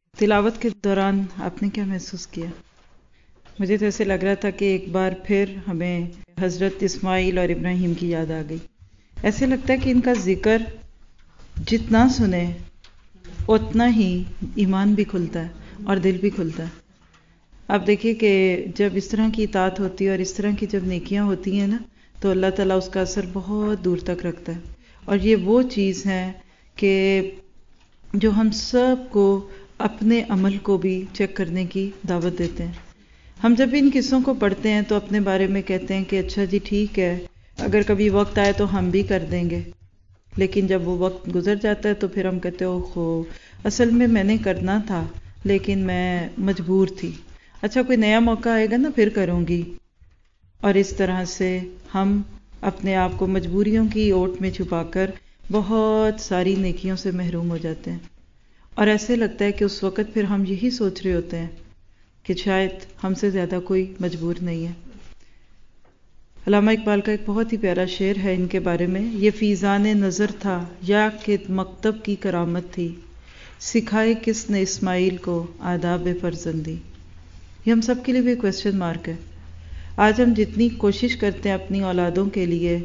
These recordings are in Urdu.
تلاوت کے دوران آپ نے کیا محسوس کیا؟ مجھے تو ایسے لگ رہا تھا کہ ایک بار پھر ہمیں حضرت اسماعیل اور ابراہیم کی یاد آ گئی. ایسے لگتا ہے کہ ان کا ذکر جتنا سنیں اتنا ہی ایمان بھی کھلتا ہے اور دل بھی کھلتا ہے. آپ دیکھیے کہ جب اس طرح کی اطاعت ہوتی ہے اور اس طرح کی جب نیکیاں ہوتی ہیں نا تو اللہ تعالیٰ اس کا اثر بہت دور تک رکھتا ہے. اور یہ وہ چیز ہے کہ جو ہم سب کو اپنے عمل کو بھی چیک کرنے کی دعوت دیتے ہیں. ہم جب ان قصوں کو پڑھتے ہیں تو اپنے بارے میں کہتے ہیں کہ اچھا جی ٹھیک ہے، اگر کبھی وقت آئے تو ہم بھی کر دیں گے. لیکن جب وہ وقت گزر جاتا ہے تو پھر ہم کہتے ہو خو اصل میں نے کرنا تھا لیکن میں مجبور تھی. اچھا کوئی نیا موقع آئے گا نا پھر کروں گی. اور اس طرح سے ہم اپنے آپ کو مجبوریوں کی اوٹ میں چھپا کر بہت ساری نیکیوں سے محروم ہو جاتے ہیں. اور ایسے لگتا ہے کہ اس وقت پھر ہم یہی سوچ رہے ہوتے ہیں کہ شاید ہم سے زیادہ کوئی مجبور نہیں ہے. علامہ اقبال کا ایک بہت ہی پیارا شعر ہے ان کے بارے میں، یہ فیضان نظر تھا یا کہ مکتب کی کرامت تھی، سکھائے کس نے اسماعیل کو آداب فرزندی. یہ ہم سب کے لیے بھی کویسچن مارک ہے. آج ہم جتنی کوشش کرتے ہیں اپنی اولادوں کے لیے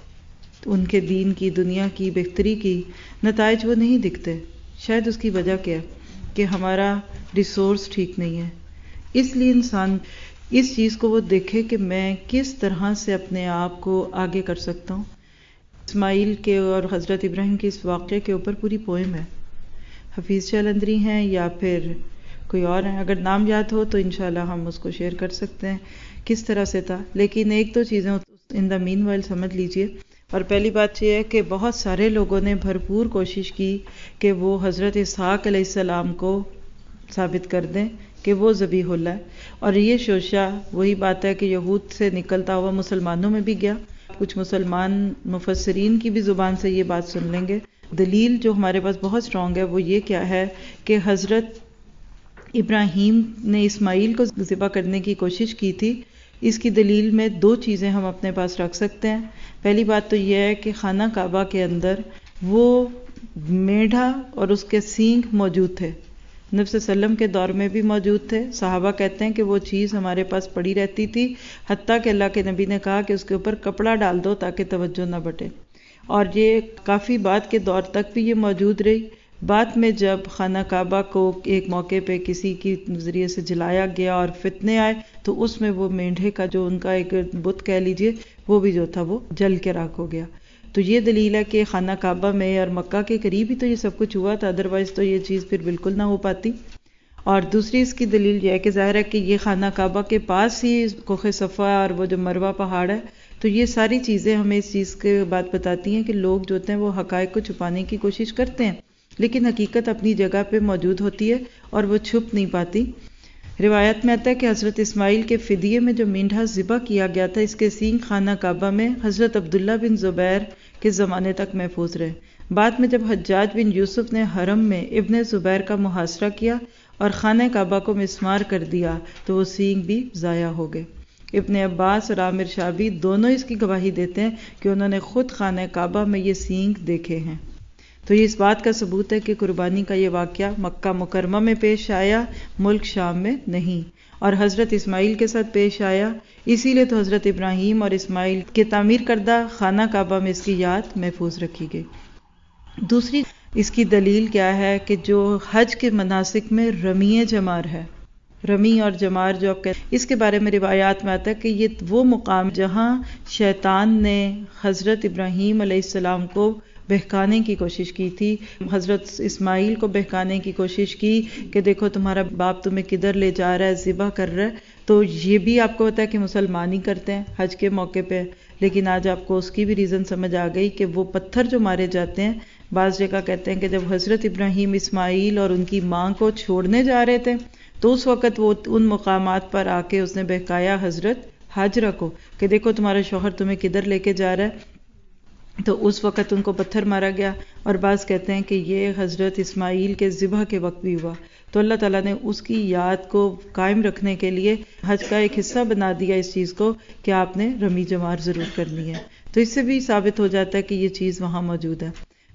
ان کے دین کی دنیا کی بہتری کی، نتائج وہ نہیں دکھتے. شاید اس کی وجہ کیا ہے کہ ہمارا ریسورس ٹھیک نہیں ہے. اس لیے انسان اس چیز کو وہ دیکھے کہ میں کس طرح سے اپنے آپ کو آگے کر سکتا ہوں. اسماعیل کے اور حضرت ابراہیم کے اس واقعے کے اوپر پوری پوئم ہے. حفیظ جلندری ہیں یا پھر کوئی اور ہیں، اگر نام یاد ہو تو انشاءاللہ ہم اس کو شیئر کر سکتے ہیں کس طرح سے تھا. لیکن ایک دو چیزیں ان دا مین وائل سمجھ لیجئے. اور پہلی بات یہ ہے کہ بہت سارے لوگوں نے بھرپور کوشش کی کہ وہ حضرت اسحاق علیہ السلام کو ثابت کر دیں کہ وہ ذبیح اللہ ہے. اور یہ شوشہ وہی بات ہے کہ یہود سے نکلتا ہوا مسلمانوں میں بھی گیا. کچھ مسلمان مفسرین کی بھی زبان سے یہ بات سن لیں گے. دلیل جو ہمارے پاس بہت سٹرونگ ہے وہ یہ کیا ہے کہ حضرت ابراہیم نے اسماعیل کو ذبح کرنے کی کوشش کی تھی. اس کی دلیل میں دو چیزیں ہم اپنے پاس رکھ سکتے ہیں. پہلی بات تو یہ ہے کہ خانہ کعبہ کے اندر وہ میڈھا اور اس کے سینگ موجود تھے. نبی صلی اللہ علیہ وسلم کے دور میں بھی موجود تھے. صحابہ کہتے ہیں کہ وہ چیز ہمارے پاس پڑی رہتی تھی، حتیٰ کہ اللہ کے نبی نے کہا کہ اس کے اوپر کپڑا ڈال دو تاکہ توجہ نہ بٹے. اور یہ کافی بعد کے دور تک بھی یہ موجود رہی. بعد میں جب خانہ کعبہ کو ایک موقع پہ کسی کی ذریعے سے جلایا گیا اور فتنے آئے تو اس میں وہ مینڈھے کا جو ان کا ایک بت کہہ لیجئے وہ بھی جو تھا وہ جل کے راکھ ہو گیا. تو یہ دلیل ہے کہ خانہ کعبہ میں اور مکہ کے قریب ہی تو یہ سب کچھ ہوا تھا، ادروائز تو یہ چیز پھر بالکل نہ ہو پاتی. اور دوسری اس کی دلیل یہ ہے کہ ظاہر ہے کہ یہ خانہ کعبہ کے پاس ہی کوہ صفا اور وہ جو مروہ پہاڑ ہے. تو یہ ساری چیزیں ہمیں اس چیز کے بات بتاتی ہیں کہ لوگ جو ہوتے ہیں وہ حقائق کو چھپانے کی کوشش کرتے ہیں، لیکن حقیقت اپنی جگہ پہ موجود ہوتی ہے اور وہ چھپ نہیں پاتی. روایت میں آتا ہے کہ حضرت اسماعیل کے فدیے میں جو مینڈھا ذبح کیا گیا تھا اس کے سینگ خانہ کعبہ میں حضرت عبداللہ بن زبیر کے زمانے تک محفوظ رہے. بعد میں جب حجاج بن یوسف نے حرم میں ابن زبیر کا محاصرہ کیا اور خانہ کعبہ کو مسمار کر دیا تو وہ سینگ بھی ضائع ہو گئے. ابن عباس اور عامر شابی دونوں اس کی گواہی دیتے ہیں کہ انہوں نے خود خانہ کعبہ میں یہ سینگ دیکھے ہیں. تو یہ اس بات کا ثبوت ہے کہ قربانی کا یہ واقعہ مکہ مکرمہ میں پیش آیا، ملک شام میں نہیں، اور حضرت اسماعیل کے ساتھ پیش آیا. اسی لیے تو حضرت ابراہیم اور اسماعیل کے تعمیر کردہ خانہ کعبہ میں اس کی یاد محفوظ رکھی گئی. دوسری اس کی دلیل کیا ہے کہ جو حج کے مناسک میں رمی جمار ہے، رمی اور جمار جو آپ کہتے ہیں، اس کے بارے میں روایات میں آتا ہے کہ یہ وہ مقام جہاں شیطان نے حضرت ابراہیم علیہ السلام کو بہکانے کی کوشش کی تھی، حضرت اسماعیل کو بہکانے کی کوشش کی کہ دیکھو تمہارا باپ تمہیں کدھر لے جا رہا ہے، ذبح کر رہا ہے. تو یہ بھی آپ کو پتا ہے کہ مسلمان ہی کرتے ہیں حج کے موقع پہ. لیکن آج آپ کو اس کی بھی ریزن سمجھ آ گئی کہ وہ پتھر جو مارے جاتے ہیں، بعض جگہ کہتے ہیں کہ جب حضرت ابراہیم اسماعیل اور ان کی ماں کو چھوڑنے جا رہے تھے تو اس وقت وہ ان مقامات پر آ کے اس نے بہکایا حضرت حاجرہ کو کہ دیکھو تمہارا شوہر تمہیں کدھر لے کے جا رہا ہے. تو اس وقت ان کو پتھر مارا گیا. اور بعض کہتے ہیں کہ یہ حضرت اسماعیل کے ذبح کے وقت بھی ہوا. تو اللہ تعالیٰ نے اس کی یاد کو قائم رکھنے کے لیے حج کا ایک حصہ بنا دیا اس چیز کو کہ آپ نے رمی جمار ضرور کرنی ہے. تو اس سے بھی ثابت ہو جاتا ہے کہ یہ چیز وہاں موجود ہے.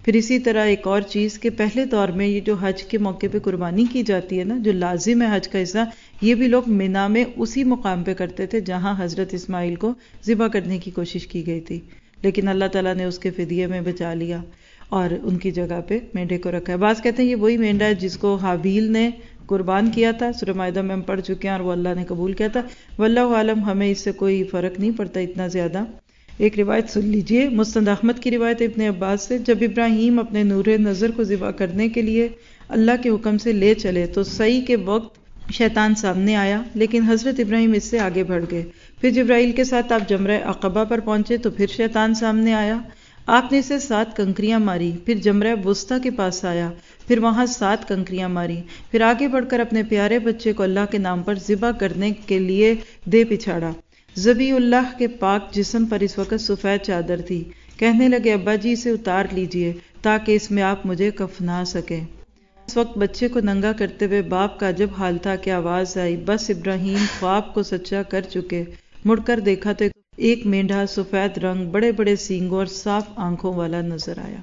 پھر اسی طرح ایک اور چیز کہ پہلے دور میں یہ جو حج کے موقع پہ قربانی کی جاتی ہے نا، جو لازم ہے حج کا حصہ، یہ بھی لوگ منا میں اسی مقام پہ کرتے تھے جہاں حضرت اسماعیل کو ذبح کرنے کی کوشش کی گئی تھی، لیکن اللہ تعالیٰ نے اس کے فدیے میں بچا لیا اور ان کی جگہ پہ مینڈے کو رکھا ہے۔ بعض کہتے ہیں یہ وہی مینڈا ہے جس کو حابیل نے قربان کیا تھا، سورہ مائدہ میں ہم پڑھ چکے ہیں، اور وہ اللہ نے قبول کیا تھا۔ واللہ عالم، ہمیں اس سے کوئی فرق نہیں پڑتا اتنا زیادہ۔ ایک روایت سن لیجئے، مسند احمد کی روایت ابن عباس سے، جب ابراہیم اپنے نور نظر کو ذبح کرنے کے لیے اللہ کے حکم سے لے چلے تو سعی کے وقت شیطان سامنے آیا، لیکن حضرت ابراہیم اس سے آگے بڑھ گئے۔ پھر جبرائیل کے ساتھ آپ جمرہ عقبہ پر پہنچے تو پھر شیطان سامنے آیا، آپ نے اسے 7 کنکریاں ماری، پھر جمرہ وسطیٰ کے پاس آیا، پھر وہاں 7 کنکریاں ماری، پھر آگے بڑھ کر اپنے پیارے بچے کو اللہ کے نام پر ذبح کرنے کے لیے دے پچھاڑا۔ ذبیح اللہ کے پاک جسم پر اس وقت سفید چادر تھی۔ کہنے لگے ابا جی اسے اتار لیجئے تاکہ اس میں آپ مجھے کفنا سکیں۔ اس وقت بچے کو ننگا کرتے ہوئے باپ کا عجب حال تھا کہ آواز آئی، بس ابراہیم خواب کو سچا کر چکے۔ مڑ کر دیکھا تو ایک مینڈھا سفید رنگ، بڑے بڑے سینگوں اور صاف آنکھوں والا نظر آیا۔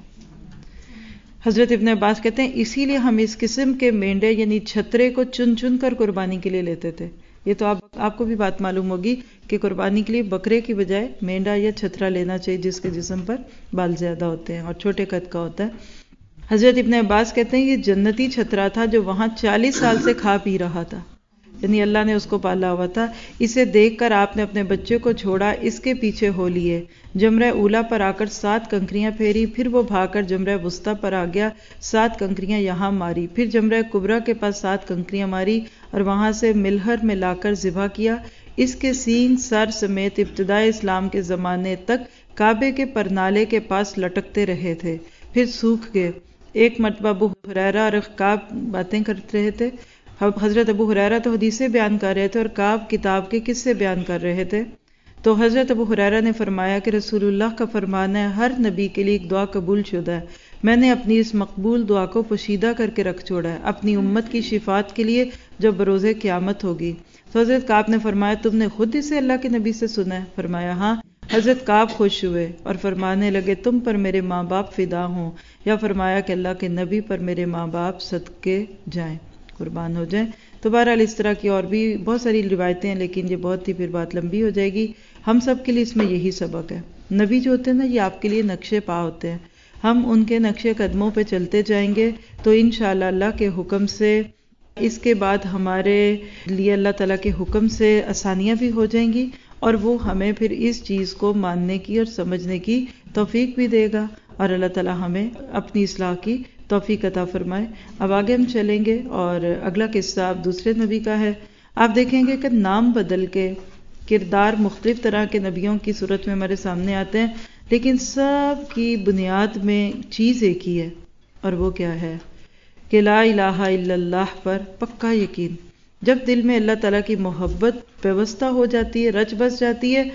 حضرت ابن عباس کہتے ہیں اسی لیے ہم اس قسم کے مینڈے یعنی چھترے کو چن چن کر قربانی کے لیے لیتے تھے۔ یہ تو آپ کو بھی بات معلوم ہوگی کہ قربانی کے لیے بکرے کی بجائے مینڈا یا چھترا لینا چاہیے جس کے جسم پر بال زیادہ ہوتے ہیں اور چھوٹے قد کا ہوتا ہے۔ حضرت ابن عباس کہتے ہیں یہ جنتی چھترا تھا جو وہاں 40 سال سے کھا پی رہا تھا، یعنی اللہ نے اس کو پالا ہوا تھا۔ اسے دیکھ کر آپ نے اپنے بچے کو چھوڑا، اس کے پیچھے ہو لیے، جمرہ اولا پر آ کر 7 کنکریاں پھیری، پھر وہ بھاگ کر جمرہ وسطیٰ پر آ گیا، 7 کنکریاں یہاں ماری، پھر جمرہ کبریٰ کے پاس 7 کنکریاں ماری اور وہاں سے ملہر میں لا کر ذبح کیا۔ اس کے سینگ سر سمیت ابتدائے اسلام کے زمانے تک کعبے کے پرنالے کے پاس لٹکتے رہے تھے، پھر سوکھ گئے۔ ایک مرتبہ ابو ہریرہ اور کعب باتیں کرتے رہے تھے۔ حضرت ابو ہریرہ تو حدیثیں بیان کر رہے تھے اور کعب کتاب کے قصے بیان کر رہے تھے۔ تو حضرت ابو ہریرہ نے فرمایا کہ رسول اللہ کا فرمان ہے ہر نبی کے لیے ایک دعا قبول شدہ ہے، میں نے اپنی اس مقبول دعا کو پوشیدہ کر کے رکھ چھوڑا ہے اپنی امت کی شفاعت کے لیے جب بروز قیامت ہوگی۔ تو حضرت کعب نے فرمایا تم نے خود اسے اللہ کے نبی سے سنا ہے؟ فرمایا ہاں۔ حضرت کعب خوش ہوئے اور فرمانے لگے تم پر میرے ماں باپ فدا ہوں، یا فرمایا کہ اللہ کے نبی پر میرے ماں باپ صدقے جائیں، قربان ہو جائیں۔ تو بہرحال اس طرح کی اور بھی بہت ساری روایتیں ہیں، لیکن یہ بہت ہی پھر بات لمبی ہو جائے گی۔ ہم سب کے لیے اس میں یہی سبق ہے، نبی جو ہوتے ہیں نا یہ آپ کے لیے نقشے پا ہوتے ہیں، ہم ان کے نقشے قدموں پہ چلتے جائیں گے تو انشاءاللہ اللہ کے حکم سے اس کے بعد ہمارے لیے اللہ تعالیٰ کے حکم سے آسانیاں بھی ہو جائیں گی، اور وہ ہمیں پھر اس چیز کو ماننے کی اور سمجھنے کی توفیق بھی دے گا، اور اللہ تعالیٰ ہمیں اپنی اصلاح کی توفیق عطا فرمائے۔ اب آگے ہم چلیں گے اور اگلا قصہ اب دوسرے نبی کا ہے۔ آپ دیکھیں گے کہ نام بدل کے کردار مختلف طرح کے نبیوں کی صورت میں ہمارے سامنے آتے ہیں، لیکن سب کی بنیاد میں چیز ایک ہی ہے، اور وہ کیا ہے کہ لا الہ الا اللہ پر پکا یقین۔ جب دل میں اللہ تعالیٰ کی محبت پیوستہ ہو جاتی ہے، رچ بس جاتی ہے،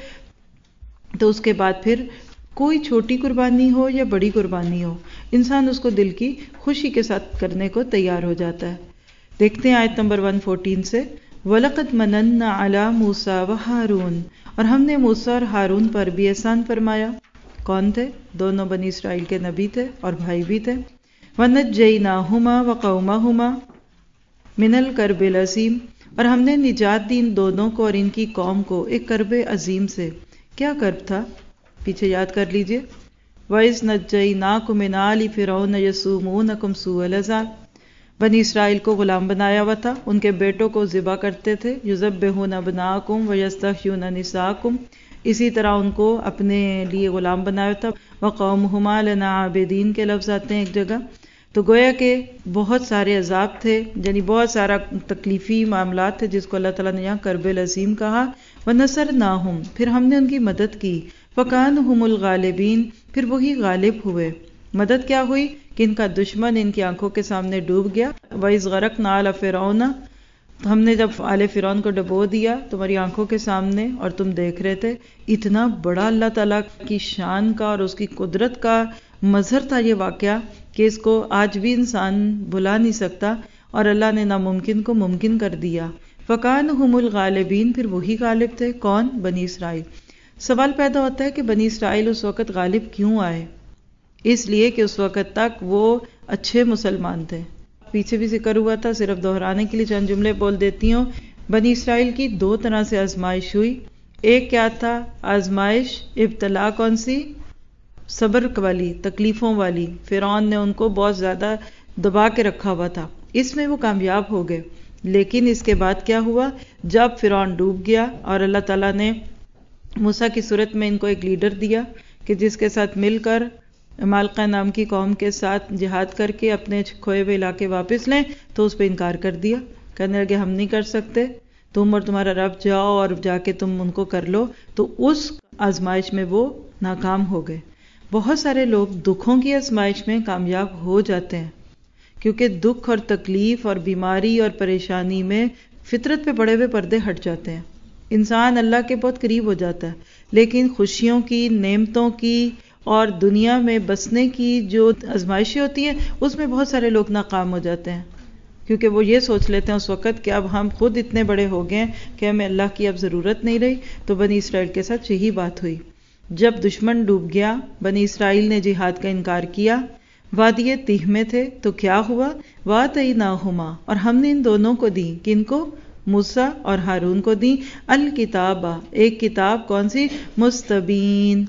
تو اس کے بعد پھر کوئی چھوٹی قربانی ہو یا بڑی قربانی ہو، انسان اس کو دل کی خوشی کے ساتھ کرنے کو تیار ہو جاتا ہے۔ دیکھتے ہیں آیت نمبر 114 سے، وَلَقَدْ مَنَنَّا عَلَى مُوسَى وَهَارُونَ، اور ہم نے موسیٰ اور ہارون پر بھی احسان فرمایا۔ کون تھے؟ دونوں بنی اسرائیل کے نبی تھے اور بھائی بھی تھے۔ وَنَجَّيْنَاهُمَا وَقَوْمَهُمَا مِنَ الْكَرْبِ الْعَظِيمِ، اور ہم نے نجات دی ان دونوں کو اور ان کی قوم کو ایک کرب عظیم سے۔ کیا کرب تھا؟ پیچھے یاد کر لیجئے، وَإِذْ نَجَّيْنَاكُمْ مِنْ آلِ فِرْعَوْنَ يَسُومُونَكُمْ سُوءَ الْعَذَابِ، بنی اسرائیل کو غلام بنایا ہوا تھا، ان کے بیٹوں کو ذبح کرتے تھے، یذبحون ابناءکم ویستحیون نساءکم، اسی طرح ان کو اپنے لیے غلام بنایا تھا۔ وقومہما لنا عابدین کے لفظ آتے ہیں ایک جگہ، تو گویا کہ بہت سارے عذاب تھے، یعنی بہت سارا تکلیفی معاملات تھے جس کو اللہ تعالیٰ نے یہاں کرب العظیم کہا۔ ونصرناہم، پھر ہم نے ان کی مدد کی، فکانہم الغالبین، پھر وہی غالب ہوئے۔ مدد کیا ہوئی کہ ان کا دشمن ان کی آنکھوں کے سامنے ڈوب گیا۔ وَإِذْ غَرَقْنَا آلَ فِرْعَوْنَ، تو ہم نے جب آل فرعون کو ڈبو دیا تمہاری آنکھوں کے سامنے اور تم دیکھ رہے تھے۔ اتنا بڑا اللہ تعالیٰ کی شان کا اور اس کی قدرت کا مظہر تھا یہ واقعہ کہ اس کو آج بھی انسان بھلا نہیں سکتا، اور اللہ نے ناممکن کو ممکن کر دیا۔ فَكَانُهُمُ الْغَالِبِينَ، پھر وہی غالب تھے، کون؟ بنی اسرائیل۔ سوال پیدا ہوتا ہے کہ بنی اسرائیل اس وقت غالب کیوں آئے؟ اس لیے کہ اس وقت تک وہ اچھے مسلمان تھے. پیچھے بھی ذکر ہوا تھا، صرف دہرانے کے لیے چند جملے بول دیتی ہوں. بنی اسرائیل کی دو طرح سے آزمائش ہوئی. ایک کیا تھا؟ آزمائش ابتلا کون سی؟ صبر والی، تکلیفوں والی. فرعون نے ان کو بہت زیادہ دبا کے رکھا ہوا تھا، اس میں وہ کامیاب ہو گئے. لیکن اس کے بعد کیا ہوا؟ جب فرعون ڈوب گیا اور اللہ تعالیٰ نے موسیٰ کی صورت میں ان کو ایک لیڈر دیا کہ جس کے ساتھ مل کر عمالقہ نام کی قوم کے ساتھ جہاد کر کے اپنے کھوئے ہوئے علاقے واپس لیں، تو اس پہ انکار کر دیا. کہنے لگے ہم نہیں کر سکتے، تم اور تمہارا رب جاؤ اور جا کے تم ان کو کر لو. تو اس آزمائش میں وہ ناکام ہو گئے. بہت سارے لوگ دکھوں کی آزمائش میں کامیاب ہو جاتے ہیں، کیونکہ دکھ اور تکلیف اور بیماری اور پریشانی میں فطرت پہ پڑے ہوئے پردے ہٹ جاتے ہیں. انسان اللہ کے بہت قریب ہو جاتا ہے، لیکن خوشیوں کی، نعمتوں کی اور دنیا میں بسنے کی جو آزمائشیں ہوتی ہیں اس میں بہت سارے لوگ ناکام ہو جاتے ہیں، کیونکہ وہ یہ سوچ لیتے ہیں اس وقت کہ اب ہم خود اتنے بڑے ہو گئے ہیں کہ ہمیں اللہ کی اب ضرورت نہیں رہی. تو بنی اسرائیل کے ساتھ یہی بات ہوئی. جب دشمن ڈوب گیا، بنی اسرائیل نے جہاد کا انکار کیا، وادی تیہ میں تھے، تو کیا ہوا؟ وَآتَيْنَاهُمَا، اور ہم نے ان دونوں کو دی. کن کو؟ موسیٰ اور ہارون کو دی. الکتاب، ایک کتاب. کون سی؟ مستبین،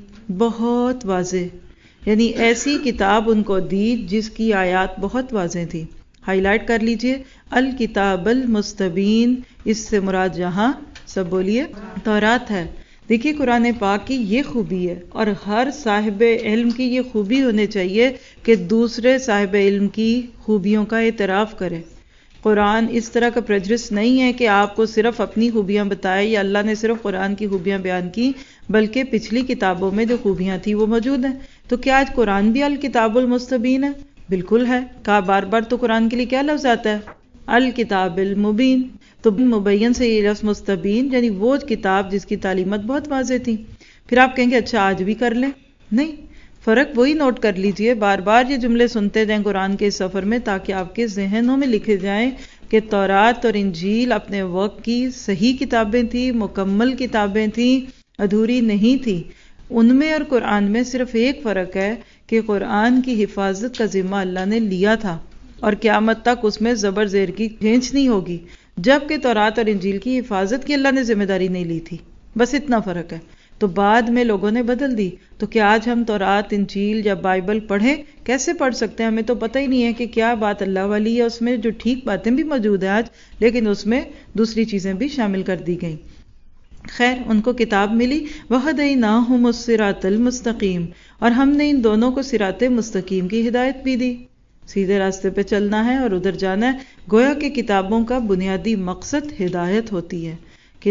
بہت واضح. یعنی ایسی کتاب ان کو دی جس کی آیات بہت واضح تھی. ہائی لائٹ کر لیجئے، الکتاب المستبین. اس سے مراد یہاں سب بولیے تورات ہے. دیکھیے قرآن پاک کی یہ خوبی ہے، اور ہر صاحب علم کی یہ خوبی ہونے چاہیے کہ دوسرے صاحب علم کی خوبیوں کا اعتراف کرے. قرآن اس طرح کا پریجڈس نہیں ہے کہ آپ کو صرف اپنی خوبیاں بتائے یا اللہ نے صرف قرآن کی خوبیاں بیان کی، بلکہ پچھلی کتابوں میں جو خوبیاں تھیں وہ موجود ہیں. تو کیا آج قرآن بھی الکتاب المستبین ہے؟ بالکل ہے. کہا بار بار تو قرآن کے لیے کیا لفظ آتا ہے؟ الکتاب المبین. تو مبین سے یہ لفظ مستبین، یعنی وہ کتاب جس کی تعلیمات بہت واضح تھی. پھر آپ کہیں گے اچھا آج بھی کر لیں. نہیں، فرق وہی نوٹ کر لیجئے. بار بار یہ جملے سنتے جائیں قرآن کے اس سفر میں، تاکہ آپ کے ذہنوں میں لکھے جائیں کہ تورات اور انجیل اپنے وقت کی صحیح کتابیں تھیں، مکمل کتابیں تھیں، ادھوری نہیں تھی. ان میں اور قرآن میں صرف ایک فرق ہے کہ قرآن کی حفاظت کا ذمہ اللہ نے لیا تھا، اور قیامت تک اس میں زبر زیر کی کھینچ نہیں ہوگی، جبکہ تورات اور انجیل کی حفاظت کی اللہ نے ذمہ داری نہیں لی تھی. بس اتنا فرق ہے. تو بعد میں لوگوں نے بدل دی. تو کیا آج ہم تورات، انجیل یا بائبل پڑھیں؟ کیسے پڑھ سکتے ہیں؟ ہمیں تو پتہ ہی نہیں ہے کہ کیا بات اللہ والی ہے. اس میں جو ٹھیک باتیں بھی موجود ہیں آج، لیکن اس میں دوسری چیزیں بھی شامل کر دی گئیں. خیر، ان کو کتاب ملی. وَهَدَيْنَاهُمُ الصِّرَاطَ الْمُسْتَقِيمَ، اور ہم نے ان دونوں کو صراط مستقیم کی ہدایت بھی دی. سیدھے راستے پہ چلنا ہے اور ادھر جانا ہے. گویا کہ کتابوں کا بنیادی مقصد ہدایت ہوتی ہے.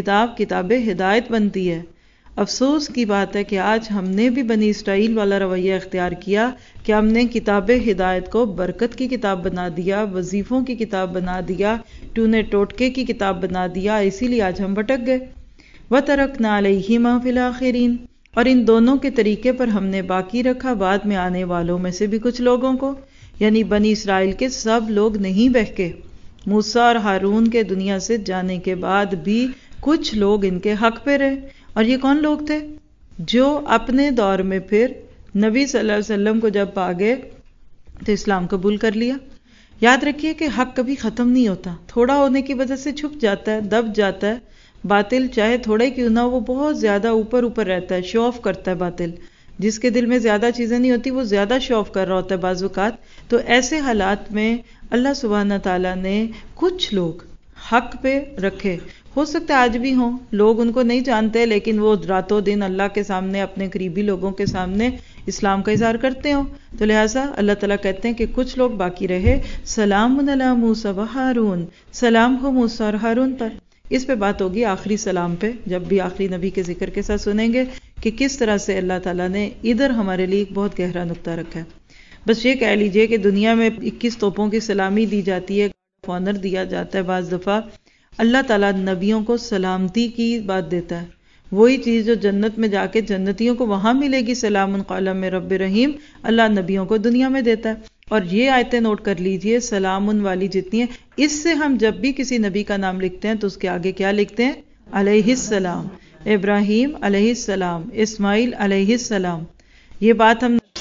کتاب ہدایت بنتی ہے. افسوس کی بات ہے کہ آج ہم نے بھی بنی اسرائیل والا رویہ اختیار کیا کہ ہم نے کتاب ہدایت کو برکت کی کتاب بنا دیا، وظیفوں کی کتاب بنا دیا، ٹونے ٹوٹکے کی کتاب بنا دیا. اسی لیے آج ہم بھٹک گئے. وَتَرَكْنَا عَلَيْهِمَا فِي الْآخِرِينَ، اور ان دونوں کے طریقے پر ہم نے باقی رکھا بعد میں آنے والوں میں سے بھی کچھ لوگوں کو. یعنی بنی اسرائیل کے سب لوگ نہیں بہکے. موسیٰ اور ہارون کے دنیا سے جانے کے بعد بھی کچھ لوگ ان کے حق پہ رہے. اور یہ کون لوگ تھے؟ جو اپنے دور میں پھر نبی صلی اللہ علیہ وسلم کو جب پا گئے تو اسلام قبول کر لیا. یاد رکھیے کہ حق کبھی ختم نہیں ہوتا. تھوڑا ہونے کی وجہ سے چھپ جاتا ہے، دب جاتا ہے. باطل چاہے تھوڑا ہی کیوں نہ، وہ بہت زیادہ اوپر رہتا ہے، شو آف کرتا ہے. باطل جس کے دل میں زیادہ چیزیں نہیں ہوتی وہ زیادہ شو آف کر رہا ہوتا ہے بعض اوقات. تو ایسے حالات میں اللہ سبحانہ تعالیٰ نے کچھ لوگ حق پہ رکھے. ہو سکتا ہے آج بھی ہوں، لوگ ان کو نہیں جانتے، لیکن وہ راتوں دن اللہ کے سامنے، اپنے قریبی لوگوں کے سامنے اسلام کا اظہار کرتے ہوں. تو لہٰذا اللہ تعالیٰ کہتے ہیں کہ کچھ لوگ باقی رہے. سلام علی موسیٰ و ہارون، سلام ہو موسیٰ اور ہارون پر. اس پہ بات ہوگی آخری سلام پہ، جب بھی آخری نبی کے ذکر کے ساتھ سنیں گے کہ کس طرح سے اللہ تعالیٰ نے ادھر ہمارے لیے ایک بہت گہرا نقطہ رکھا ہے. بس یہ کہہ لیجئے کہ دنیا میں 21 توپوں کی سلامی دی جاتی ہے، آنر دیا جاتا ہے. بعض دفعہ اللہ تعالیٰ نبیوں کو سلامتی کی بات دیتا ہے. وہی چیز جو جنت میں جا کے جنتیوں کو وہاں ملے گی، سلام قولا من رب رحیم، اللہ نبیوں کو دنیا میں دیتا ہے. اور یہ آیتیں نوٹ کر لیجئے، سلام والی جتنی ہیں، اس سے ہم جب بھی کسی نبی کا نام لکھتے ہیں تو اس کے آگے کیا لکھتے ہیں؟ علیہ السلام. ابراہیم علیہ السلام، اسماعیل علیہ السلام. یہ بات ہم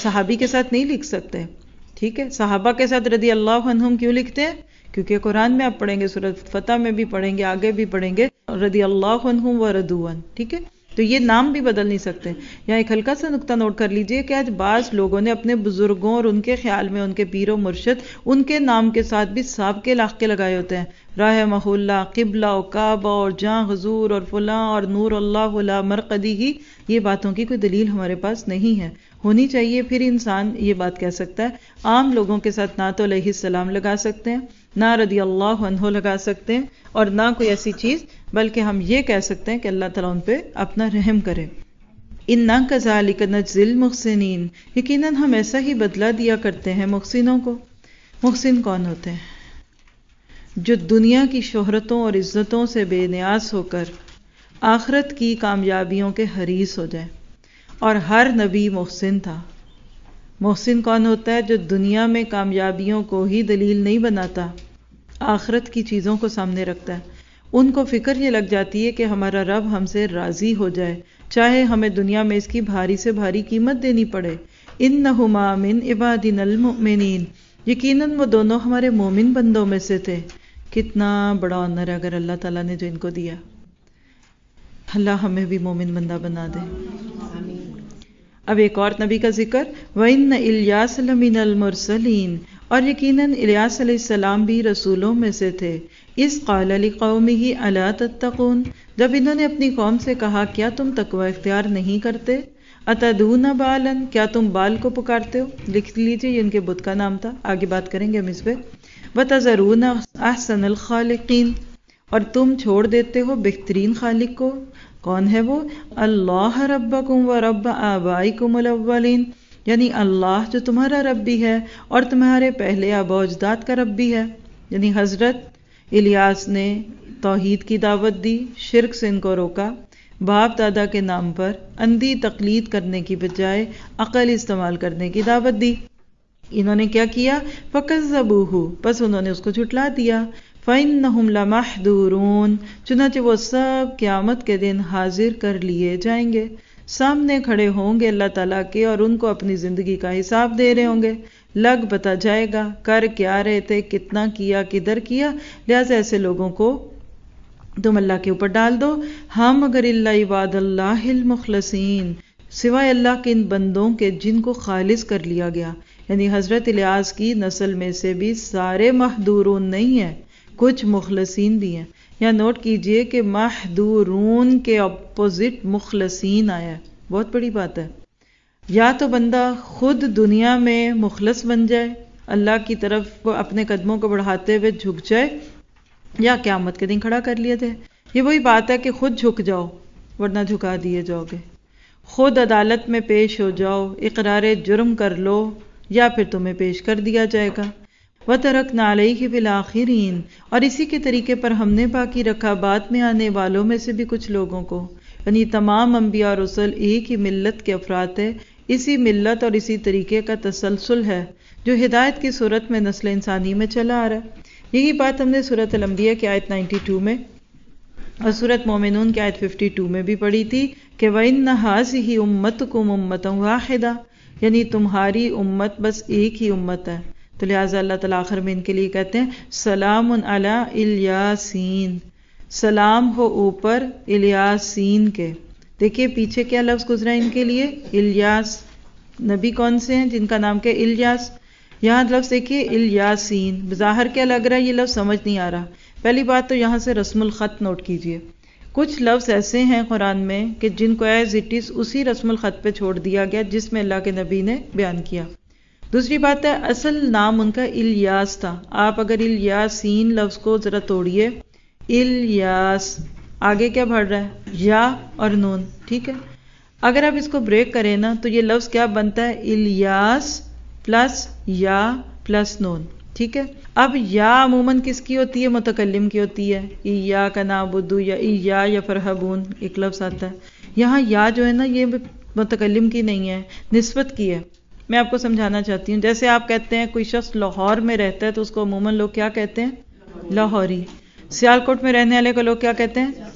صحابی کے ساتھ نہیں لکھ سکتے، ٹھیک ہے؟ صحابہ کے ساتھ رضی اللہ عنہم کیوں لکھتے ہیں؟ کیونکہ قرآن میں آپ پڑھیں گے، سورۃ فتح میں بھی پڑھیں گے، آگے بھی پڑھیں گے، رضی اللہ عنہم ورضوا عنہ، ٹھیک ہے؟ تو یہ نام بھی بدل نہیں سکتے۔ یہاں ایک ہلکا سا نقطہ نوٹ کر لیجئے کہ آج بعض لوگوں نے اپنے بزرگوں اور ان کے خیال میں ان کے پیر و مرشد ان کے نام کے ساتھ بھی سابقے کے لاحقے لگائے ہوتے ہیں، رحمہ اللہ، قبلہ و کعبہ اور جاں حضور اور فلاں اور نور اللہ لا مرقدی ہی۔ یہ باتوں کی کوئی دلیل ہمارے پاس نہیں ہے، ہونی چاہیے پھر انسان یہ بات کہہ سکتا ہے۔ عام لوگوں کے ساتھ نہ تو علیہ السلام لگا سکتے ہیں، نہ رضی اللہ عنہ لگا سکتے ہیں، اور نہ کوئی ایسی چیز، بلکہ ہم یہ کہہ سکتے ہیں کہ اللہ تعالیٰ ان پہ اپنا رحم کرے۔ اِنَّا كَذَلِكَ نَجْزِي الْمُحْسِنِينَ، یقیناً ہم ایسا ہی بدلہ دیا کرتے ہیں محسنوں کو۔ محسن کون ہوتے ہیں؟ جو دنیا کی شہرتوں اور عزتوں سے بے نیاز ہو کر آخرت کی کامیابیوں کے حریص ہو جائے، اور ہر نبی محسن تھا۔ محسن کون ہوتا ہے؟ جو دنیا میں کامیابیوں کو ہی دلیل نہیں بناتا، آخرت کی چیزوں کو سامنے رکھتا ہے۔ ان کو فکر یہ لگ جاتی ہے کہ ہمارا رب ہم سے راضی ہو جائے، چاہے ہمیں دنیا میں اس کی بھاری سے بھاری قیمت دینی پڑے۔ اِنَّهُمَا مِنْ عِبَادِنَا الْمُؤْمِنِينَ، یقیناً وہ دونوں ہمارے مومن بندوں میں سے تھے۔ کتنا بڑا آنر ہے اگر اللہ تعالیٰ نے جو ان کو دیا۔ اللہ ہمیں بھی مومن بندہ بنا دے۔ اب ایک اور نبی کا ذکر، وَإِنَّ إِلْيَاسَ لَمِنَ الْمُرْسَلِينَ، اور یقیناً الیاس علیہ السلام بھی رسولوں میں سے تھے۔ اِذْ قَالَ لِقَوْمِهِ أَلَا تَتَّقُونَ، جب انہوں نے اپنی قوم سے کہا کیا تم تقوی اختیار نہیں کرتے؟ أَتَدْعُونَ بَالًا، کیا تم بال کو پکارتے ہو؟ لکھ لیجئے، یہ ان کے بت کا نام تھا، آگے بات کریں گے ہم اس پہ۔ وَتَذَرُونَ أَحْسَنَ الْخَالِقِينَ، اور تم چھوڑ دیتے ہو بہترین خالق کو۔ کون ہے وہ؟ اللہ ربکم و رب آبائکم الاولین، یعنی اللہ جو تمہارا رب بھی ہے اور تمہارے پہلے آباء و اجداد کا رب بھی ہے۔ یعنی حضرت الیاس نے توحید کی دعوت دی، شرک سے ان کو روکا، باپ دادا کے نام پر اندھی تقلید کرنے کی بجائے عقل استعمال کرنے کی دعوت دی۔ انہوں نے کیا کیا؟ فَكَذَّبُوهُ، پس انہوں نے اس کو جھٹلا دیا۔ فَإِنَّهُمْ لَمَحْضُورُونَ، چنانچہ وہ سب قیامت کے دن حاضر کر لیے جائیں گے، سامنے کھڑے ہوں گے اللہ تعالیٰ کے، اور ان کو اپنی زندگی کا حساب دے رہے ہوں گے۔ لگ بتا جائے گا کر کیا رہے تھے، کتنا کیا، کدھر کیا۔ لہٰذا ایسے لوگوں کو تم اللہ کے اوپر ڈال دو۔ ہم اگر اللہ عباد اللہ المخلصین، سوائے اللہ کے ان بندوں کے جن کو خالص کر لیا گیا، یعنی حضرت الیاس کی نسل میں سے بھی سارے محدورون نہیں ہیں، کچھ مخلصین بھی ہیں۔ یا نوٹ کیجئے کہ محدورون کے اپوزٹ مخلصین آیا ہے، بہت بڑی بات ہے۔ یا تو بندہ خود دنیا میں مخلص بن جائے، اللہ کی طرف اپنے قدموں کو بڑھاتے ہوئے جھک جائے، یا قیامت کے دن کھڑا کر لیا جائے۔ یہ وہی بات ہے کہ خود جھک جاؤ ورنہ جھکا دیے جاؤ گے، خود عدالت میں پیش ہو جاؤ، اقرار جرم کر لو، یا پھر تمہیں پیش کر دیا جائے گا۔ وَتَرَكْنَا عَلَيْهِ فِي الْآخِرِينَ، اور اسی کے طریقے پر ہم نے باقی رکھا بعد میں آنے والوں میں سے بھی کچھ لوگوں کو۔ یعنی تمام انبیاء اور رسل ایک ہی ملت کے افراد ہے، اسی ملت اور اسی طریقے کا تسلسل ہے جو ہدایت کی صورت میں نسل انسانی میں چلا آ رہا ہے۔ یہی بات ہم نے سورۃ الانبیاء کی آیت 92 میں اور سورۃ مومنون کی آیت 52 میں بھی پڑھی تھی کہ وَإِنَّ هَٰذِهِ أُمَّتُكُمْ أُمَّةً وَاحِدَةً، یعنی تمہاری امت بس ایک ہی امت ہے۔ تو لہٰذا اللہ تعالیٰ آخر میں ان کے لیے کہتے ہیں سلام علی الیاسین، سلام ہو اوپر الیاسین کے۔ دیکھیے پیچھے کیا لفظ گزرا ان کے لیے، الیاس۔ نبی کون سے ہیں جن کا نام کیا؟ الیاس۔ یہاں لفظ دیکھیے الیاسین، بظاہر کیا لگ رہا ہے؟ یہ لفظ سمجھ نہیں آ رہا۔ پہلی بات تو یہاں سے رسم الخط نوٹ کیجئے، کچھ لفظ ایسے ہیں قرآن میں کہ جن کو ایز اٹ از اسی رسم الخط پہ چھوڑ دیا گیا جس میں اللہ کے نبی نے بیان کیا۔ دوسری بات ہے اصل نام ان کا الیاس تھا۔ آپ اگر الیاسین لفظ کو ذرا توڑیے، الیاس، آگے کیا بڑھ رہا ہے؟ یا اور نون، ٹھیک ہے؟ اگر آپ اس کو بریک کریں نا تو یہ لفظ کیا بنتا ہے؟ الیاس پلس یا پلس نون، ٹھیک ہے؟ اب یا عموماً کس کی ہوتی ہے؟ متکلم کی ہوتی ہے۔ ایاک نعبد یا ایا یفرحبون ایک لفظ آتا ہے۔ یہاں یا جو ہے نا یہ متکلم کی نہیں ہے، نسبت کی ہے۔ میں آپ کو سمجھانا چاہتی ہوں، جیسے آپ کہتے ہیں کوئی شخص لاہور میں رہتا ہے تو اس کو عموماً لوگ کیا کہتے ہیں؟ لاہوری۔ سیالکوٹ میں رہنے والے کو لوگ کیا کہتے ہیں؟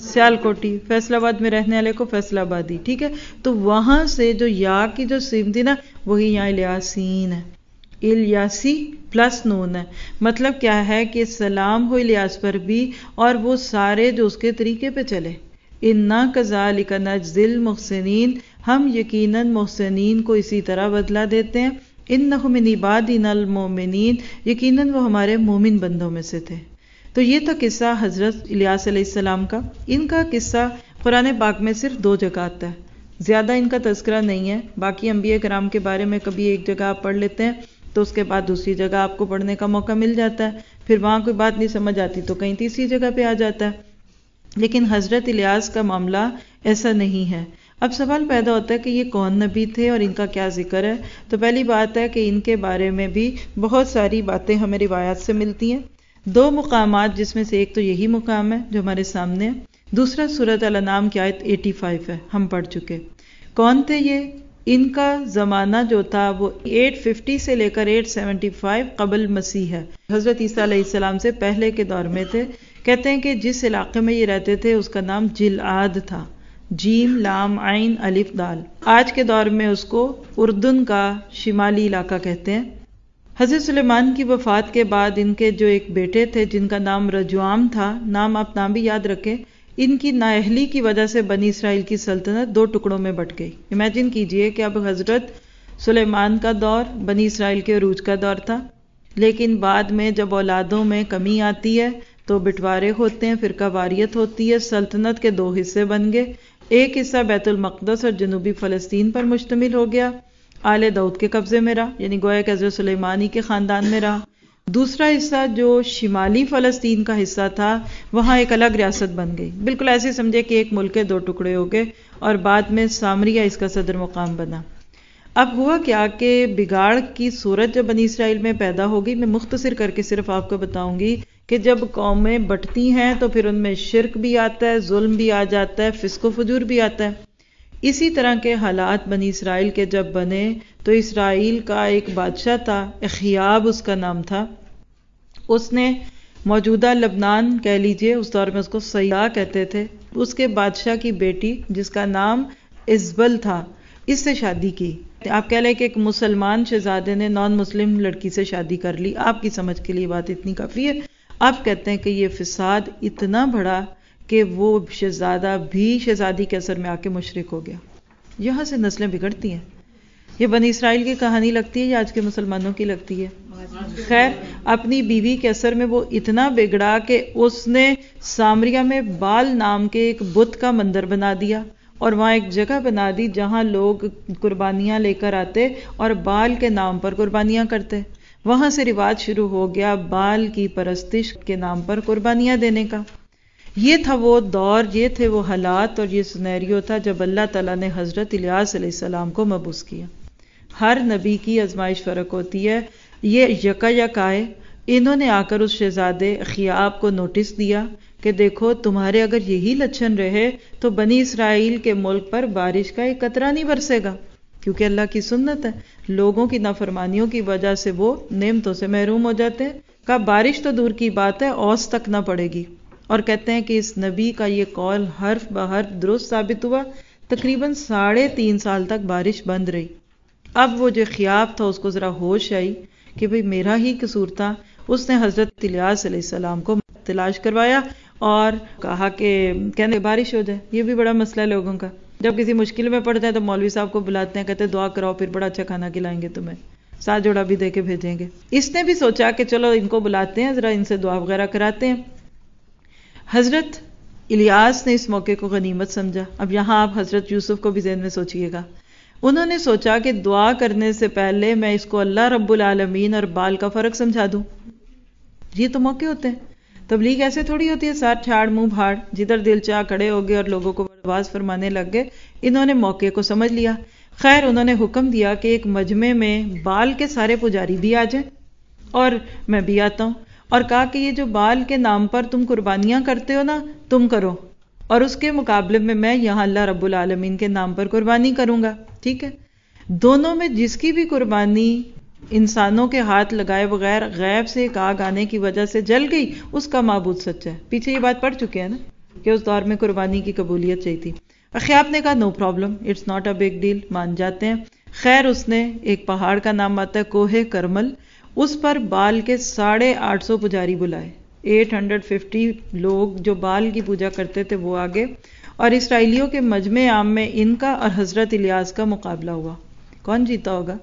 سیالکوٹی، فیصل آباد میں رہنے والے کو فیصل آبادی، ٹھیک ہے. تو وہاں سے جو یا کی جو سیم تھی نا وہی یہاں الیاسین ہے، الیاسی پلس نون ہے. مطلب کیا ہے کہ سلام ہو الیاس پر بھی اور وہ سارے جو اس کے طریقے پہ چلے. اِنَّا كَذَلِكَ نَجْزِي الْمُحْسِنِينَ، ہم یقیناً محسنین کو اسی طرح بدلہ دیتے ہیں. اِنَّهُ مِنْ عِبَادِنَا الْمُؤْمِنِينَ، یقیناً وہ ہمارے مومن بندوں میں سے تھے. تو یہ تھا قصہ حضرت الیاس علیہ السلام کا. ان کا قصہ قرآن پاک میں صرف 2 جگہ آتا ہے، زیادہ ان کا تذکرہ نہیں ہے. باقی انبیاء کرام کے بارے میں کبھی ایک جگہ آپ پڑھ لیتے ہیں تو اس کے بعد دوسری جگہ آپ کو پڑھنے کا موقع مل جاتا ہے، پھر وہاں کوئی بات نہیں سمجھ آتی تو کہیں تیسری جگہ پہ آ جاتا ہے. لیکن حضرت الیاس کا معاملہ ایسا نہیں ہے. اب سوال پیدا ہوتا ہے کہ یہ کون نبی تھے اور ان کا کیا ذکر ہے. تو پہلی بات ہے کہ ان کے بارے میں بھی بہت ساری باتیں ہمیں روایات سے ملتی ہیں. 2 مقامات، جس میں سے ایک تو یہی مقام ہے جو ہمارے سامنے ہے، دوسرا سورۃ الانعام کی آیت 85 ہے، ہم پڑھ چکے. کون تھے یہ؟ ان کا زمانہ جو تھا وہ 850 سے لے کر 875 قبل مسیح ہے. حضرت عیسیٰ علیہ السلام سے پہلے کے دور میں تھے. کہتے ہیں کہ جس علاقے میں یہ رہتے تھے اس کا نام جلعاد تھا، جیم لام عین الف دال. آج کے دور میں اس کو اردن کا شمالی علاقہ کہتے ہیں. حضرت سلیمان کی وفات کے بعد ان کے جو ایک بیٹے تھے جن کا نام رجوام تھا، نام آپ نام بھی یاد رکھیں، ان کی نااہلی کی وجہ سے بنی اسرائیل کی سلطنت 2 ٹکڑوں میں بٹ گئی. امیجن کیجئے کہ اب حضرت سلیمان کا دور بنی اسرائیل کے عروج کا دور تھا، لیکن بعد میں جب اولادوں میں کمی آتی ہے تو بٹوارے ہوتے ہیں، فرقہ واریت ہوتی ہے، سلطنت کے 2 حصے بن گئے. ایک حصہ بیت المقدس اور جنوبی فلسطین پر مشتمل ہو گیا، آل داؤد کے قبضے میں رہا، یعنی گویا کہ حضرت سلیمانی کے خاندان میں رہا. دوسرا حصہ جو شمالی فلسطین کا حصہ تھا وہاں ایک الگ ریاست بن گئی. بالکل ایسے سمجھے کہ ایک ملک کے 2 ٹکڑے ہو گئے اور بعد میں سامریہ اس کا صدر مقام بنا. اب ہوا کیا کہ بگاڑ کی صورت جب بنی اسرائیل میں پیدا ہوگی، میں مختصر کر کے صرف آپ کو بتاؤں گی کہ جب قومیں بٹتی ہیں تو پھر ان میں شرک بھی آتا ہے، ظلم بھی آ جاتا ہے، فسق و فجور بھی آتا ہے. اسی طرح کے حالات بنی اسرائیل کے جب بنے تو اسرائیل کا ایک بادشاہ تھا، اخیاب اس کا نام تھا. اس نے موجودہ لبنان کہہ لیجئے، اس دور میں اس کو سیاح کہتے تھے، اس کے بادشاہ کی بیٹی جس کا نام ازبل تھا، اس سے شادی کی. آپ کہہ لیں کہ ایک مسلمان شہزادے نے نان مسلم لڑکی سے شادی کر لی. آپ کی سمجھ کے لیے بات اتنی کافی ہے. آپ کہتے ہیں کہ یہ فساد اتنا بڑا کہ وہ شہزادہ بھی شہزادی کے اثر میں آ کے مشرک ہو گیا. یہاں سے نسلیں بگڑتی ہیں. یہ بنی اسرائیل کی کہانی لگتی ہے یا آج کے مسلمانوں کی لگتی ہے؟ خیر، اپنی بیوی کے اثر میں وہ اتنا بگڑا کہ اس نے سامریہ میں بال نام کے ایک بت کا مندر بنا دیا اور وہاں ایک جگہ بنا دی جہاں لوگ قربانیاں لے کر آتے اور بال کے نام پر قربانیاں کرتے. وہاں سے رواج شروع ہو گیا بال کی پرستش کے نام پر قربانیاں دینے کا. یہ تھا وہ دور، یہ تھے وہ حالات اور یہ سینیریو تھا جب اللہ تعالیٰ نے حضرت الیاس علیہ السلام کو مبعوث کیا. ہر نبی کی آزمائش فرق ہوتی ہے. یہ یکا یک آئے، انہوں نے آ کر اس شہزادے اخیاب کو نوٹس دیا کہ دیکھو تمہارے اگر یہی لچھن رہے تو بنی اسرائیل کے ملک پر بارش کا ایک قطرہ نہیں برسے گا، کیونکہ اللہ کی سنت ہے، لوگوں کی نافرمانیوں کی وجہ سے وہ نعمتوں سے محروم ہو جاتے ہیں. کہا بارش تو دور کی بات ہے، اوس تک نہ پڑے گی. اور کہتے ہیں کہ اس نبی کا یہ قول حرف بحرف درست ثابت ہوا. تقریباً 3.5 سال تک بارش بند رہی. اب وہ جو خیاب تھا اس کو ذرا ہوش آئی کہ بھئی میرا ہی قصور تھا. اس نے حضرت الیاس علیہ السلام کو تلاش کروایا اور کہا کہ کہنے بارش ہو جائے. یہ بھی بڑا مسئلہ ہے لوگوں کا، جب کسی مشکل میں پڑ جائے تو مولوی صاحب کو بلاتے ہیں، کہتے ہیں دعا کراؤ، پھر بڑا اچھا کھانا کھلائیں گے تمہیں، 7 جوڑا بھی دے کے بھیجیں گے. اس نے بھی سوچا کہ چلو ان کو بلاتے ہیں، ذرا ان سے دعا وغیرہ کراتے ہیں. حضرت الیاس نے اس موقع کو غنیمت سمجھا. اب یہاں آپ حضرت یوسف کو بھی ذہن میں سوچئے گا. انہوں نے سوچا کہ دعا کرنے سے پہلے میں اس کو اللہ رب العالمین اور بال کا فرق سمجھا دوں. یہ تو موقع ہوتے ہیں. تبلیغ ایسے تھوڑی ہوتی ہے سار چھاڑ منہ بھاڑ، جدھر دل چاہ کھڑے ہو گئے اور لوگوں کو واز فرمانے لگ گئے. انہوں نے موقع کو سمجھ لیا. خیر انہوں نے حکم دیا کہ ایک مجمع میں بال کے سارے پجاری بھی آ جائیں اور میں بھی آتا ہوں، اور کہا کہ یہ جو بال کے نام پر تم قربانیاں کرتے ہو نا، تم کرو، اور اس کے مقابلے میں میں یہاں اللہ رب العالمین کے نام پر قربانی کروں گا. ٹھیک ہے، دونوں میں جس کی بھی قربانی انسانوں کے ہاتھ لگائے بغیر غیب سے ایک آگ آنے کی وجہ سے جل گئی، اس کا معبود سچا ہے. پیچھے یہ بات پڑھ چکے ہیں نا. کہ اس دور میں قربانی کی قبولیت چاہیے تھی۔ اخیاب نے کہا no problem, it's not a big deal, مان جاتے ہیں۔ خیر اس نے ایک پہاڑ کا نام آتا ہے کوہ کرمل، اس پر بال کے 850 پجاری بلائے، 850 لوگ جو بال کی پوجا کرتے تھے وہ آگے، اور اسرائیلیوں کے مجمع عام میں ان کا اور حضرت الیاس کا مقابلہ ہوا۔ کون جیتا ہوگا؟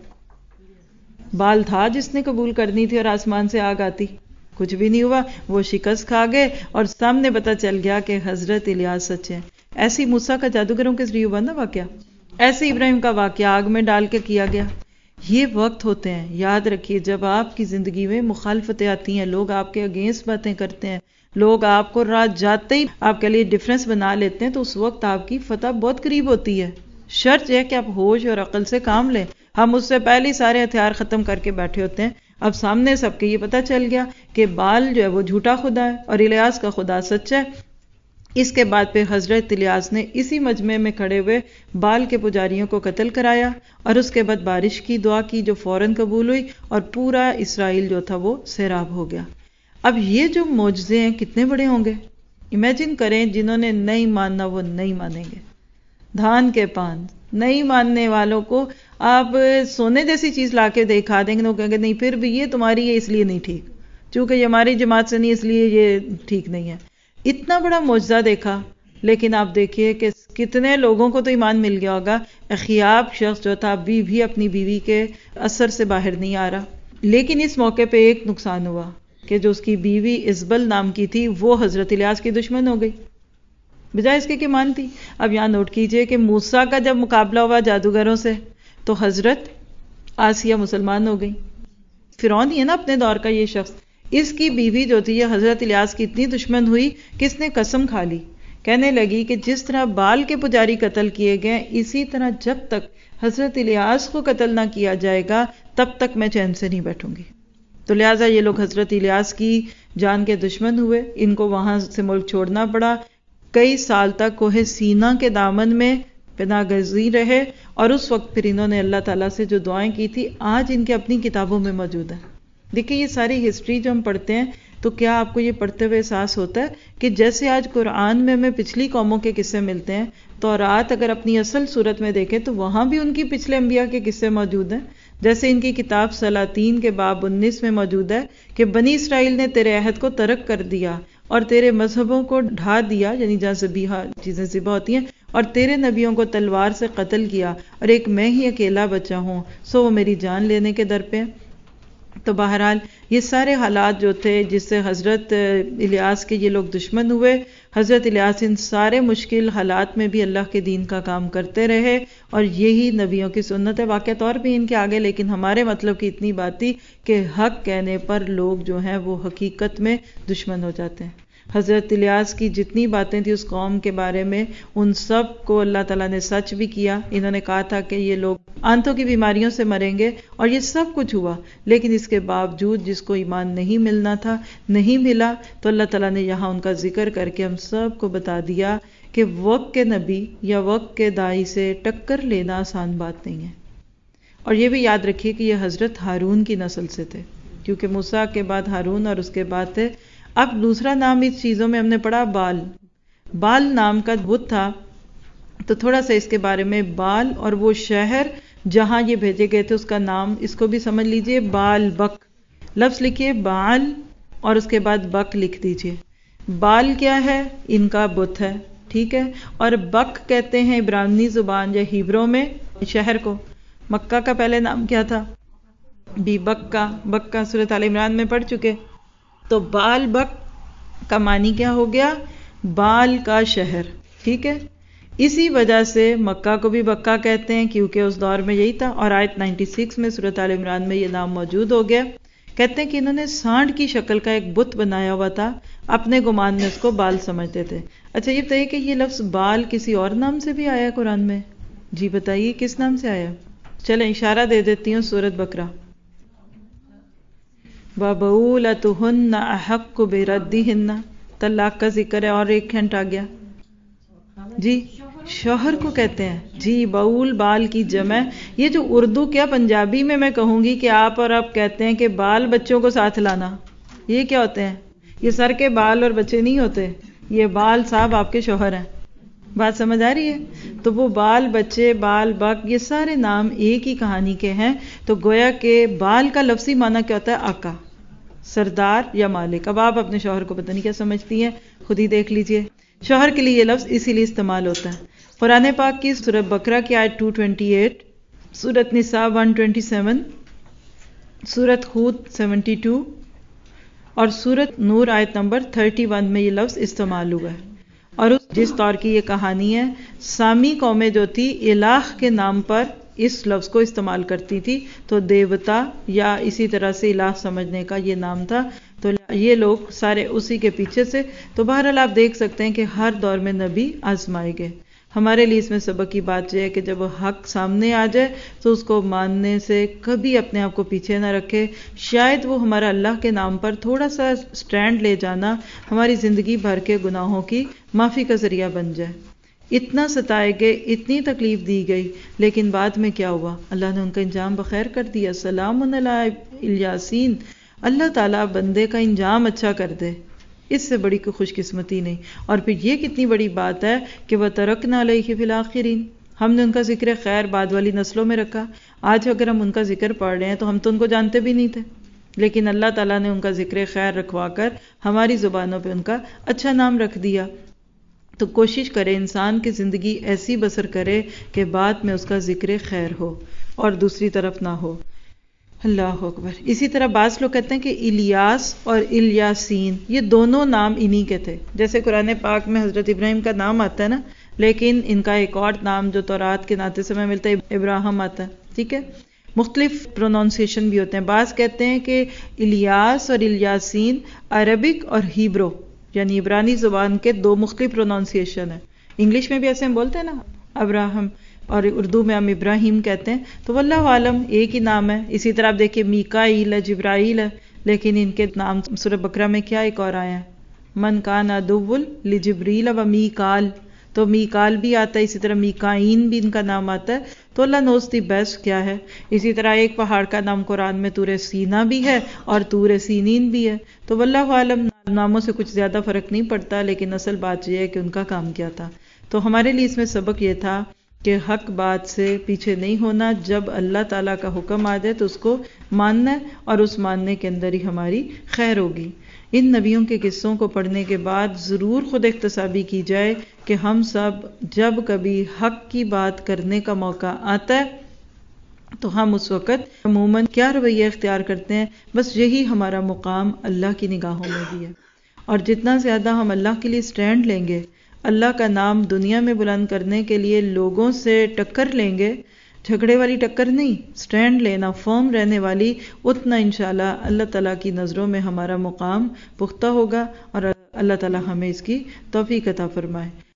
بال تھا جس نے قبول کرنی تھی اور آسمان سے آگ آتی، کچھ بھی نہیں ہوا، وہ شکست کھا گئے اور سامنے پتہ چل گیا کہ حضرت الیاس سچ ہیں۔ ایسی موسیٰ کا جادوگروں کے ذریعے ہوا نا واقعہ، ایسے ابراہیم کا واقعہ آگ میں ڈال کے کیا گیا۔ یہ وقت ہوتے ہیں، یاد رکھیے، جب آپ کی زندگی میں مخالفتیں آتی ہیں، لوگ آپ کے اگینسٹ باتیں کرتے ہیں، لوگ آپ کو رات جاتے ہی آپ کے لیے ڈیفرنس بنا لیتے ہیں، تو اس وقت آپ کی فتح بہت قریب ہوتی ہے۔ شرط یہ کہ آپ ہوش اور عقل سے کام لیں۔ ہم اس سے پہلے سارے ہتھیار ختم کر کے بیٹھے ہوتے ہیں۔ اب سامنے سب کے یہ پتہ چل گیا کہ بال جو ہے وہ جھوٹا خدا ہے اور الیاس کا خدا سچا ہے۔ اس کے بعد پھر حضرت الیاس نے اسی مجمع میں کھڑے ہوئے بال کے پجاریوں کو قتل کرایا، اور اس کے بعد بارش کی دعا کی جو فوراً قبول ہوئی، اور پورا اسرائیل جو تھا وہ سیراب ہو گیا۔ اب یہ جو معجزے ہیں کتنے بڑے ہوں گے، امیجن کریں، جنہوں نے نہیں ماننا وہ نہیں مانیں گے۔ دھان کے پان، نہیں ماننے والوں کو آپ سونے جیسی چیز لا کے دکھا دیں گے، وہ کہیں گے نہیں پھر بھی یہ تمہاری ہے اس لیے نہیں ٹھیک، چونکہ یہ ہماری جماعت سے نہیں اس لیے یہ ٹھیک نہیں ہے۔ اتنا بڑا معجزہ دیکھا، لیکن آپ دیکھیے کہ کتنے لوگوں کو تو ایمان مل گیا ہوگا۔ اخیاب شخص جو تھا بھی اپنی بیوی کے اثر سے باہر نہیں آ رہا، لیکن اس موقع پہ ایک نقصان ہوا کہ جو اس کی بیوی ازبل نام کی تھی وہ حضرت الیاس کی دشمن ہو گئی، بجائے اس کے کہ مانتی۔ اب یہاں نوٹ کیجئے کہ موسیٰ کا جب مقابلہ ہوا جادوگروں سے تو حضرت آسیہ مسلمان ہو گئی۔ فرعون ہی ہے نا اپنے دور کا یہ شخص، اس کی بیوی جو تھی یہ حضرت الیاس کی اتنی دشمن ہوئی کہ اس نے قسم کھا لی، کہنے لگی کہ جس طرح بال کے پجاری قتل کیے گئے، اسی طرح جب تک حضرت الیاس کو قتل نہ کیا جائے گا تب تک میں چین سے نہیں بیٹھوں گی۔ تو لہٰذا یہ لوگ حضرت الیاس کی جان کے دشمن ہوئے، ان کو وہاں سے ملک چھوڑنا پڑا، کئی سال تک کوہ سینا کے دامن میں پناہ گزین رہے، اور اس وقت پھر انہوں نے اللہ تعالیٰ سے جو دعائیں کی تھی آج ان کے اپنی کتابوں میں موجود ہیں۔ دیکھیں یہ ساری ہسٹری جو ہم پڑھتے ہیں تو کیا آپ کو یہ پڑھتے ہوئے احساس ہوتا ہے کہ جیسے آج قرآن میں ہمیں پچھلی قوموں کے قصے ملتے ہیں، تورات اگر اپنی اصل صورت میں دیکھیں تو وہاں بھی ان کی پچھلے انبیاء کے قصے موجود ہیں۔ جیسے ان کی کتاب سلاطین کے باب 19 میں موجود ہے کہ بنی اسرائیل نے تیرے عہد کو ترک کر دیا اور تیرے مذہبوں کو ڈھا دیا، یعنی جہاں ذبیحہ چیزیں ذبح ہوتی ہیں، اور تیرے نبیوں کو تلوار سے قتل کیا، اور ایک میں ہی اکیلا بچا ہوں، سو وہ میری جان لینے کے در پہ۔ تو بہرحال یہ سارے حالات جو تھے جس سے حضرت الیاس کے یہ لوگ دشمن ہوئے، حضرت الیاس ان سارے مشکل حالات میں بھی اللہ کے دین کا کام کرتے رہے، اور یہی نبیوں کی سنت ہے۔ واقعہ طور بھی ان کے آگے، لیکن ہمارے مطلب کی اتنی بات تھی کہ حق کہنے پر لوگ جو ہیں وہ حقیقت میں دشمن ہو جاتے ہیں۔ حضرت الیاس کی جتنی باتیں تھیں اس قوم کے بارے میں، ان سب کو اللہ تعالیٰ نے سچ بھی کیا۔ انہوں نے کہا تھا کہ یہ لوگ آنتوں کی بیماریوں سے مریں گے، اور یہ سب کچھ ہوا، لیکن اس کے باوجود جس کو ایمان نہیں ملنا تھا نہیں ملا۔ تو اللہ تعالیٰ نے یہاں ان کا ذکر کر کے ہم سب کو بتا دیا کہ وقت کے نبی یا وقت کے داعی سے ٹکر لینا آسان بات نہیں ہے۔ اور یہ بھی یاد رکھیے کہ یہ حضرت ہارون کی نسل سے تھے، کیونکہ موسیٰ کے بعد ہارون اور اس کے بعد تھے۔ اب دوسرا نام اس چیزوں میں ہم نے پڑھا بال۔ بال نام کا بت تھا، تو تھوڑا سا اس کے بارے میں، بال اور وہ شہر جہاں یہ بھیجے گئے تھے اس کا نام، اس کو بھی سمجھ لیجئے، بال بک۔ لفظ لکھیے بال اور اس کے بعد بک لکھ دیجئے۔ بال کیا ہے؟ ان کا بت ہے، ٹھیک ہے، اور بک کہتے ہیں عبرانی زبان یا ہیبرو میں شہر کو۔ مکہ کا پہلے نام کیا تھا؟ بھی بکہ سورۃ آل عمران میں پڑھ چکے۔ تو بال بک کا معنی کیا ہو گیا؟ بال کا شہر، ٹھیک ہے۔ اسی وجہ سے مکہ کو بھی بکہ کہتے ہیں، کیونکہ اس دور میں یہی تھا، اور آیت 96 میں سورۃ آل عمران میں یہ نام موجود ہو گیا۔ کہتے ہیں کہ انہوں نے سانڈ کی شکل کا ایک بت بنایا ہوا تھا، اپنے گمان میں اس کو بال سمجھتے تھے۔ اچھا یہ بتائیے کہ یہ لفظ بال کسی اور نام سے بھی آیا قرآن میں؟ جی بتائیے کس نام سے آیا؟ چلیں اشارہ دے دیتی ہوں، سورۃ بقرہ۔ وَبَعُولَتُهُنَّ أَحَقُّ بِرَدِّهِنَّ، طلاق کا ذکر ہے، اور ایک ہنٹ آ گیا جی، شوہر کو کہتے ہیں جی، بعول بال کی جمع۔ یہ جو اردو کیا پنجابی میں کہوں گی کہ آپ اور آپ کہتے ہیں کہ بال بچوں کو ساتھ لانا، یہ کیا ہوتے ہیں؟ یہ سر کے بال اور بچے نہیں ہوتے، یہ بال صاحب آپ کے شوہر ہیں، بات سمجھ آ رہی ہے؟ تو وہ بال بچے، بال بک، یہ سارے نام ایک ہی کہانی کے ہیں. تو گویا کہ بال کا لفظی معنی کیا ہوتا ہے؟ آقا، سردار یا مالک. اب آپ اپنے شوہر کو پتہ نہیں کیا سمجھتی ہیں، خود ہی دیکھ لیجئے. شوہر کے لیے یہ لفظ اسی لیے استعمال ہوتا ہے. قرآن پاک کی سورہ بقرہ کی آیت 228، سورۃ نساء 127، سورۃ ہود 72 اور سورۃ نور آیت نمبر 31 میں یہ لفظ استعمال ہوا ہے. اور جس طور کی یہ کہانی ہے، سامی قومیں جو تھی الہ کے نام پر اس لفظ کو استعمال کرتی تھی، تو دیوتا یا اسی طرح سے الہ سمجھنے کا یہ نام تھا. تو یہ لوگ سارے اسی کے پیچھے سے. تو بہرحال آپ دیکھ سکتے ہیں کہ ہر دور میں نبی آزمائے گئے. ہمارے لیے اس میں سبق کی بات یہ ہے کہ جب وہ حق سامنے آ جائے تو اس کو ماننے سے کبھی اپنے آپ کو پیچھے نہ رکھے. شاید وہ ہمارا اللہ کے نام پر تھوڑا سا سٹینڈ لے جانا ہماری زندگی بھر کے گناہوں کی معافی کا ذریعہ بن جائے. اتنا ستائے گئے، اتنی تکلیف دی گئی، لیکن بعد میں کیا ہوا؟ اللہ نے ان کا انجام بخیر کر دیا. سلام علی الیاسین. اللہ تعالیٰ بندے کا انجام اچھا کر دے، اس سے بڑی کوئی خوش قسمتی نہیں. اور پھر یہ کتنی بڑی بات ہے کہ وَتَرَكْنَا عَلَيْهِ فِي الْآخِرِينَ. ہم نے ان کا ذکر خیر بعد والی نسلوں میں رکھا. آج اگر ہم ان کا ذکر پڑھ رہے ہیں تو ہم تو ان کو جانتے بھی نہیں تھے، لیکن اللہ تعالیٰ نے ان کا ذکر خیر رکھوا کر ہماری زبانوں پہ ان کا اچھا نام رکھ دیا. تو کوشش کرے انسان کی زندگی ایسی بسر کرے کہ بعد میں اس کا ذکر خیر ہو اور دوسری طرف نہ ہو. اللہ اکبر. اسی طرح بعض لوگ کہتے ہیں کہ الیاس اور الیاسین یہ دونوں نام انہی کے تھے. جیسے قرآن پاک میں حضرت ابراہیم کا نام آتا ہے نا، لیکن ان کا ایک اور نام جو تورات کے ناطے سے ہمیں ملتا ہے ابراہیم آتا ہے. ٹھیک ہے، مختلف پروننسیشن بھی ہوتے ہیں. بعض کہتے ہیں کہ الیاس اور الیاسین عربک اور ہیبرو یعنی عبرانی زبان کے دو مختلف پروننسیشن ہیں. انگلش میں بھی ایسے ہم بولتے ہیں نا ابراہم، اور اردو میں ہم ابراہیم کہتے ہیں. تو واللہ عالم ایک ہی نام ہے. اسی طرح آپ دیکھیں میکائیل ہے، جبرائیل ہے، لیکن ان کے نام سورہ بقرہ میں کیا ایک اور آیا ہے؟ من کان عدو لجبریل و میکال. تو میکال بھی آتا ہے، اسی طرح میکائین بھی ان کا نام آتا ہے. تو اللہ نوز دی بیسٹ کیا ہے. اسی طرح ایک پہاڑ کا نام قرآن میں طور سینا بھی ہے اور طور سینین بھی ہے. تو واللہ عالم ناموں سے کچھ زیادہ فرق نہیں پڑتا، لیکن اصل بات یہ ہے کہ ان کا کام کیا تھا. تو ہمارے لیے اس میں سبق یہ تھا کہ حق بات سے پیچھے نہیں ہونا. جب اللہ تعالیٰ کا حکم آ جائے تو اس کو ماننا ہے، اور اس ماننے کے اندر ہی ہماری خیر ہوگی. ان نبیوں کے قصوں کو پڑھنے کے بعد ضرور خود احتسابی کی جائے کہ ہم سب جب کبھی حق کی بات کرنے کا موقع آتا ہے تو ہم اس وقت عموماً کیا رویہ اختیار کرتے ہیں. بس یہی ہمارا مقام اللہ کی نگاہوں میں بھی ہے. اور جتنا زیادہ ہم اللہ کے لیے سٹینڈ لیں گے، اللہ کا نام دنیا میں بلند کرنے کے لیے لوگوں سے ٹکر لیں گے، جھگڑے والی ٹکر نہیں، سٹینڈ لینا، فرم رہنے والی، اتنا انشاءاللہ اللہ تعالیٰ کی نظروں میں ہمارا مقام پختہ ہوگا. اور اللہ تعالیٰ ہمیں اس کی توفیق عطا فرمائے.